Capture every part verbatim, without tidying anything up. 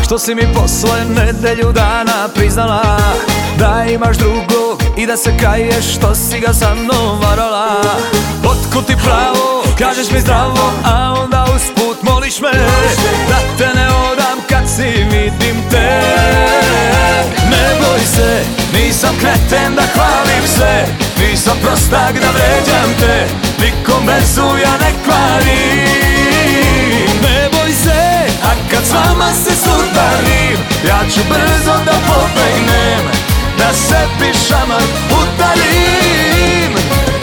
što si mi posle nedelju dana priznala da imaš drugog i da se kaješ što si ga sa mnom varala. Otkud ti pravo, kažeš mi zdravo, a onda usput moliš me da te ne odam kad si vidim te. Ne boj se, nisam kreten da hvalim se, nisam prostak da vređam te, nikom vezu ja ne kvarim. Ne boj se, a kad s vama se sudarim, ja ću brzo da pobegnem, da sebi šamar utarim.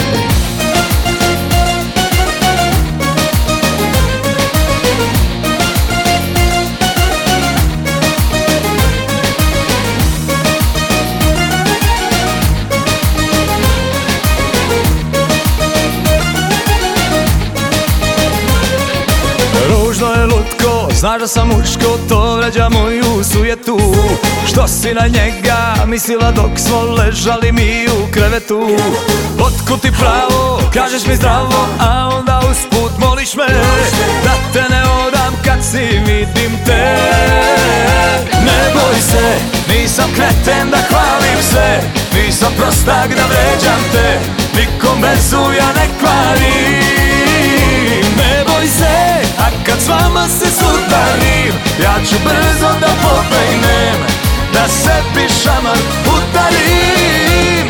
Ružno je lutko, znaš da sam muško, to vređa moju sujetu. Što si na njega mislila dok smo ležali mi u krevetu? Otkud ti pravo, kažeš mi zdravo, a onda usput moliš me da te ne odam kad si vidim te. Ne boj se, nisam kreten da hvalim se, nisam prostak da vređam te, nikom vezu ja ne kvarim. Ne boj se, a kad s vama se sudarim, ja ću brzo da pobegnem, da sebi šamar utarim.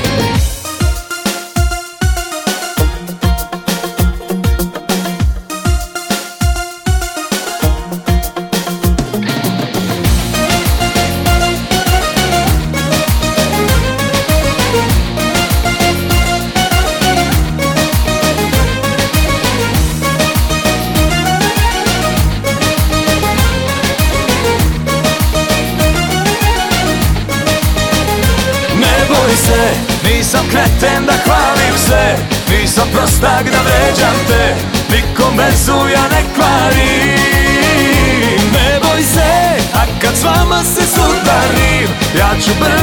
Nisam kreten da hvalim se, nisam prostak da vređam te, nikom vezu ja ne kvarim. Ne boj se, a kad s vama se sudarim, ja ću brzo